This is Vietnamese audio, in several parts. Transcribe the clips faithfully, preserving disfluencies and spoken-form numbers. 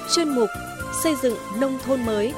chuyên mục Xây dựng nông thôn mới.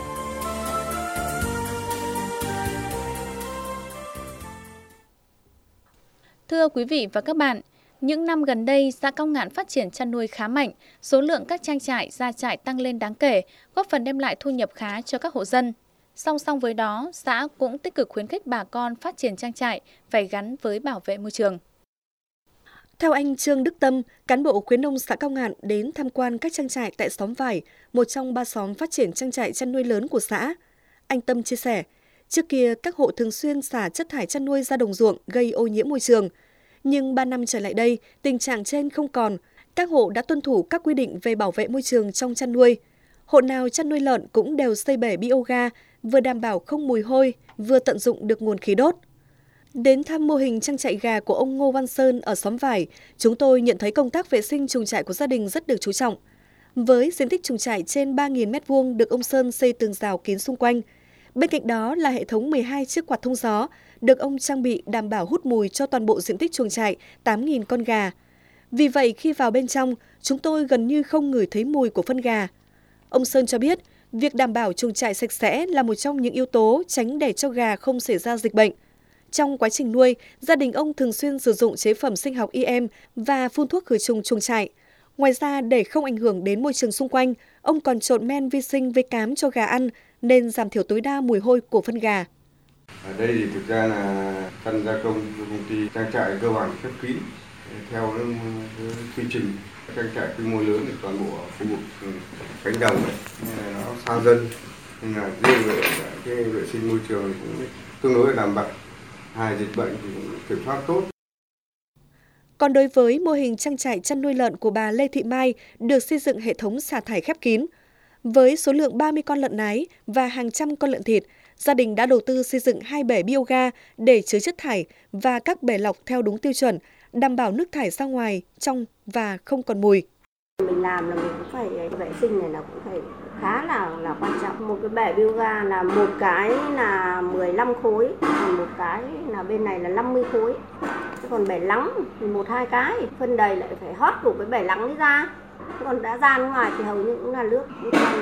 Thưa quý vị và các bạn, những năm gần đây, xã Cao Ngạn phát triển chăn nuôi khá mạnh, số lượng các trang trại, gia trại tăng lên đáng kể, góp phần đem lại thu nhập khá cho các hộ dân. Song song với đó, xã cũng tích cực khuyến khích bà con phát triển trang trại phải gắn với bảo vệ môi trường. Theo anh Trương Đức Tâm, cán bộ khuyến nông xã Cao Ngạn đến tham quan các trang trại tại xóm Vải, một trong ba xóm phát triển trang trại chăn nuôi lớn của xã. Anh Tâm chia sẻ, trước kia các hộ thường xuyên xả chất thải chăn nuôi ra đồng ruộng gây ô nhiễm môi trường. Nhưng ba năm trở lại đây, tình trạng trên không còn. Các hộ đã tuân thủ các quy định về bảo vệ môi trường trong chăn nuôi. Hộ nào chăn nuôi lợn cũng đều xây bể bioga, vừa đảm bảo không mùi hôi, vừa tận dụng được nguồn khí đốt. Đến thăm mô hình trang trại gà của ông Ngô Văn Sơn ở xóm Vải, chúng tôi nhận thấy công tác vệ sinh chuồng trại của gia đình rất được chú trọng. Với diện tích chuồng trại trên ba nghìn mét vuông được ông Sơn xây tường rào kín xung quanh. Bên cạnh đó là hệ thống mười hai chiếc quạt thông gió, được ông trang bị đảm bảo hút mùi cho toàn bộ diện tích chuồng trại tám nghìn con gà. Vì vậy, khi vào bên trong, chúng tôi gần như không ngửi thấy mùi của phân gà. Ông Sơn cho biết, việc đảm bảo chuồng trại sạch sẽ là một trong những yếu tố tránh để cho gà không xảy ra dịch bệnh. Trong quá trình nuôi, gia đình ông thường xuyên sử dụng chế phẩm sinh học i em và phun thuốc khử trùng chuồng trại. Ngoài ra, để không ảnh hưởng đến môi trường xung quanh, ông còn trộn men vi sinh với cám cho gà ăn nên giảm thiểu tối đa mùi hôi của phân gà. Ở đây thì thực ra là phân gia công của công ty trang trại cơ bản khép kín theo quy trình trang trại quy mô lớn thì toàn bộ khu vực cánh đồng này nó xa dân nên là riêng về cái vệ sinh môi trường cũng tương đối là đảm bảo. Hai dịch bệnh thì cũng kiểm soát tốt. Còn đối với mô hình trang trại chăn nuôi lợn của bà Lê Thị Mai được xây dựng hệ thống xả thải khép kín. Với số lượng ba mươi con lợn nái và hàng trăm con lợn thịt, gia đình đã đầu tư xây dựng hai bể bioga để chứa chất thải và các bể lọc theo đúng tiêu chuẩn, đảm bảo nước thải ra ngoài, trong và không còn mùi. Mình làm là mình cũng phải vệ sinh này là cũng phải khá là là quan trọng. Một cái bể bioga là một cái là mười lăm khối, còn một cái là bên này là năm mươi khối. Còn bể lắng thì một hai cái, phân đầy lại phải hót đủ cái bể lắng đi ra. Còn đã ra ngoài thì hầu như cũng là nước.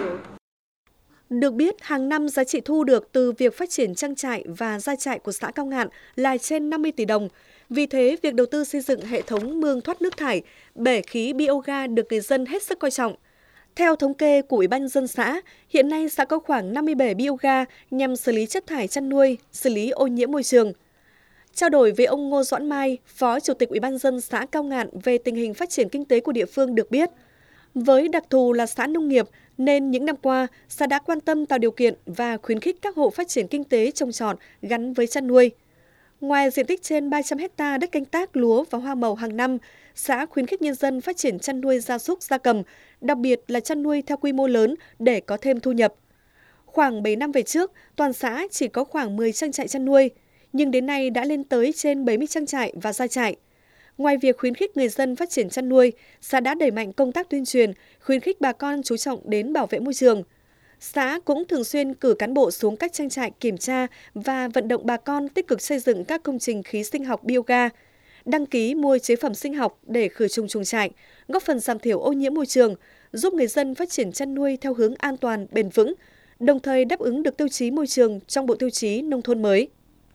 Được biết, hàng năm giá trị thu được từ việc phát triển trang trại và gia trại của xã Cao Ngạn là trên năm mươi tỷ đồng. Vì thế, việc đầu tư xây dựng hệ thống mương thoát nước thải, bể khí bioga được người dân hết sức coi trọng. Theo thống kê của Ủy ban nhân dân xã, hiện nay xã có khoảng năm mươi bể bioga nhằm xử lý chất thải chăn nuôi, xử lý ô nhiễm môi trường. Trao đổi với ông Ngô Doãn Mai, Phó Chủ tịch Ủy ban nhân dân xã Cao Ngạn về tình hình phát triển kinh tế của địa phương được biết, với đặc thù là xã nông nghiệp nên những năm qua, xã đã quan tâm tạo điều kiện và khuyến khích các hộ phát triển kinh tế trồng trọt gắn với chăn nuôi. Ngoài diện tích trên ba trăm héc ta đất canh tác lúa và hoa màu hàng năm, xã khuyến khích nhân dân phát triển chăn nuôi gia súc gia cầm, đặc biệt là chăn nuôi theo quy mô lớn để có thêm thu nhập. Khoảng bảy năm về trước, toàn xã chỉ có khoảng mười trang trại chăn nuôi, nhưng đến nay đã lên tới trên bảy mươi trang trại và gia trại. Ngoài việc khuyến khích người dân phát triển chăn nuôi, xã đã đẩy mạnh công tác tuyên truyền, khuyến khích bà con chú trọng đến bảo vệ môi trường. Xã cũng thường xuyên cử cán bộ xuống các trang trại kiểm tra và vận động bà con tích cực xây dựng các công trình khí sinh học bioga, đăng ký mua chế phẩm sinh học để khử trùng chuồng trại, góp phần giảm thiểu ô nhiễm môi trường, giúp người dân phát triển chăn nuôi theo hướng an toàn, bền vững, đồng thời đáp ứng được tiêu chí môi trường trong bộ tiêu chí nông thôn mới.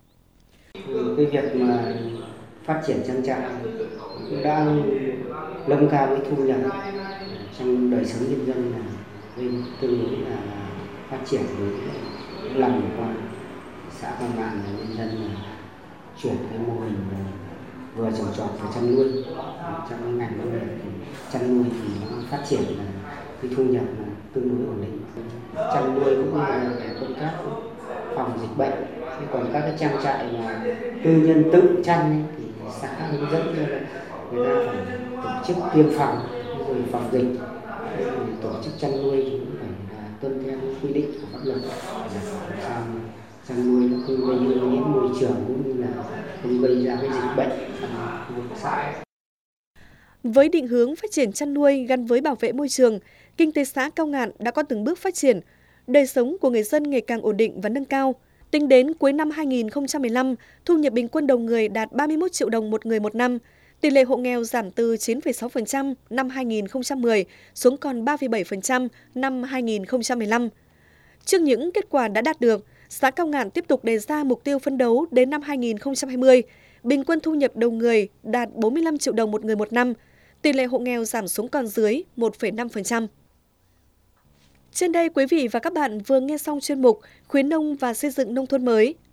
Cái việc mà phát triển trang trại đã nâng cao cái thu nhập trong đời sống nhân dân là lên tương đối là phát triển với những năm vừa qua. Xã Cao Ngạn là nhân dân là chuyển cái mô hình vừa trồng trọt vừa chăn nuôi. Trong cái ngành nông nghiệp thì chăn nuôi thì nó phát triển là cái thu nhập là tương đối ổn định. Chăn nuôi cũng là công tác phòng dịch bệnh. Thế còn các cái trang trại mà tư nhân tự chăn ấy, thì xã hướng dẫn cho người ta phải tổ chức tiêm phòng rồi phòng dịch, rồi tổ chức chăn nuôi thì cũng phải là tuân theo quy định của pháp luật để làm sao chăn nuôi nó không gây ô nhiễm môi trường cũng như là không gây ra cái dịch bệnh trong khu vực xã. Với định hướng phát triển chăn nuôi gắn với bảo vệ môi trường, kinh tế xã Cao Ngạn đã có từng bước phát triển, đời sống của người dân ngày càng ổn định và nâng cao. Tính đến cuối năm hai nghìn không trăm mười lăm, thu nhập bình quân đầu người đạt ba mươi mốt triệu đồng một người một năm, Tỷ lệ hộ nghèo giảm từ chín phẩy sáu phần trăm năm hai nghìn không trăm mười xuống còn ba phẩy bảy phần trăm năm hai nghìn không trăm mười lăm. Trước những kết quả đã đạt được, xã Cao Ngạn tiếp tục đề ra mục tiêu phấn đấu đến năm hai nghìn không trăm hai mươi, bình quân thu nhập đầu người đạt bốn mươi lăm triệu đồng một người một năm, tỷ lệ hộ nghèo giảm xuống còn dưới một phẩy năm phần trăm. Trên đây, quý vị và các bạn vừa nghe xong chuyên mục Khuyến nông và xây dựng nông thôn mới